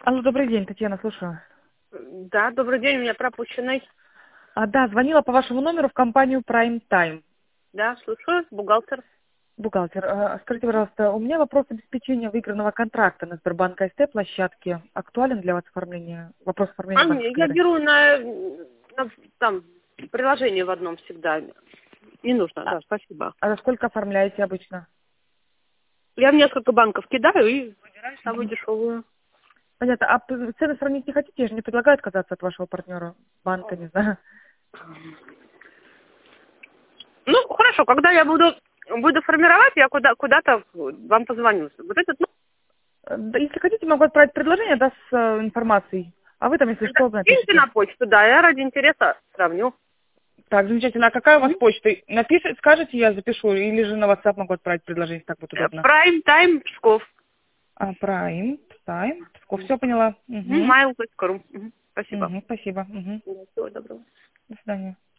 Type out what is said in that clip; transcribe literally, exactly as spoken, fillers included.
Алло, добрый день, Татьяна, слушаю. Да, добрый день, у меня пропущенный. А, да, звонила по вашему номеру в компанию Prime Time. Да, слушаю, бухгалтер. Бухгалтер, а, скажите, пожалуйста, у меня вопрос обеспечения выигранного контракта на Сбербанк АСТ площадке. Актуален для вас оформление, вопрос оформления А мне, банковской я гарантии? беру на, на там приложение в одном всегда. Не нужно, А, да, спасибо. а за сколько оформляете обычно? Я в несколько банков кидаю и выбираю самую Мгм. дешевую. Понятно. А п- цены сравнить не хотите? Я же не предлагаю отказаться от вашего партнера, банка, не знаю. Ну, хорошо, когда я буду буду формировать, я куда, куда-то вам позвоню. Вот этот, ну, Э, да, если хотите, могу отправить предложение, да, с э, информацией. А вы там, если что, киньте напишите. на почту, да, я ради интереса сравню. Так, замечательно. А какая у вас Мгм. почта? Напишите, скажете, я запишу, или же на WhatsApp могу отправить предложение, если так будет Э, удобно. Prime Time Псков. А, Prime, Time, Псков, все поняла. Угу. mail точка ру. Мгм. Спасибо. Угу, спасибо. Угу. Да, всего доброго. До свидания.